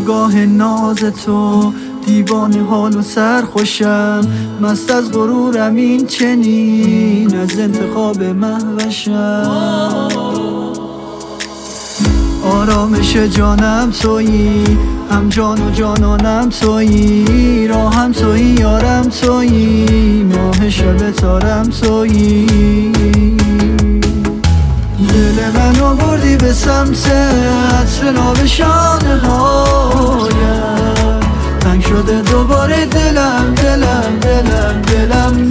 نگاه ناز تو، دیوانه حال و سرخوشم، مست از غرورم این چنین، از انتخاب مهوشم. آرامش جانم تویی، هم جان و جانانم تویی، راهم تویی یارم تویی، ماه شب تارم تویی. دل منو بردی به سمت عطر نابشانه هایم، تنگ شده دوباره دلم دلم دلم دلم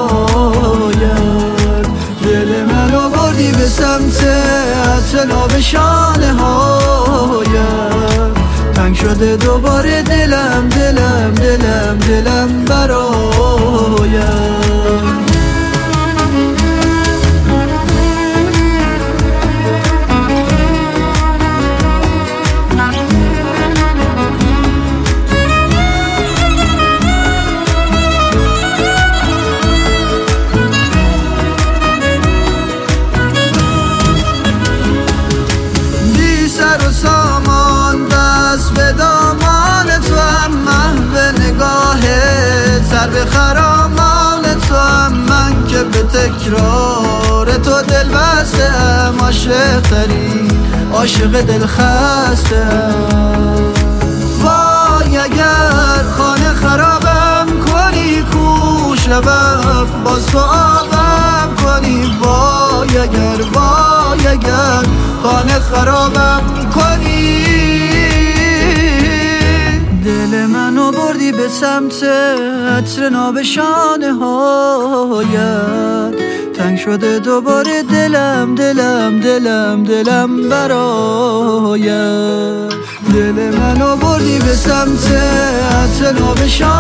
برایم. دل منو بردی به سمت عطر نابشانه هایم، تنگ شده دوباره دلم دلم دلم دلم برایم. سر به خرامان تو هم، من که به تکرار تو دل بستم، عاشق ترین عاشق دل خستم. وای اگر خانه خرابم کنی، کو شبم باز تو آبم کنی. وای اگر خانه خرابم کنی. دل منو بردی به سمت عطر نابشانه هایت، تنگ شده دوباره دلم دلم دلم دلم برایت. دل منو بردی به سمت عطر نابشانه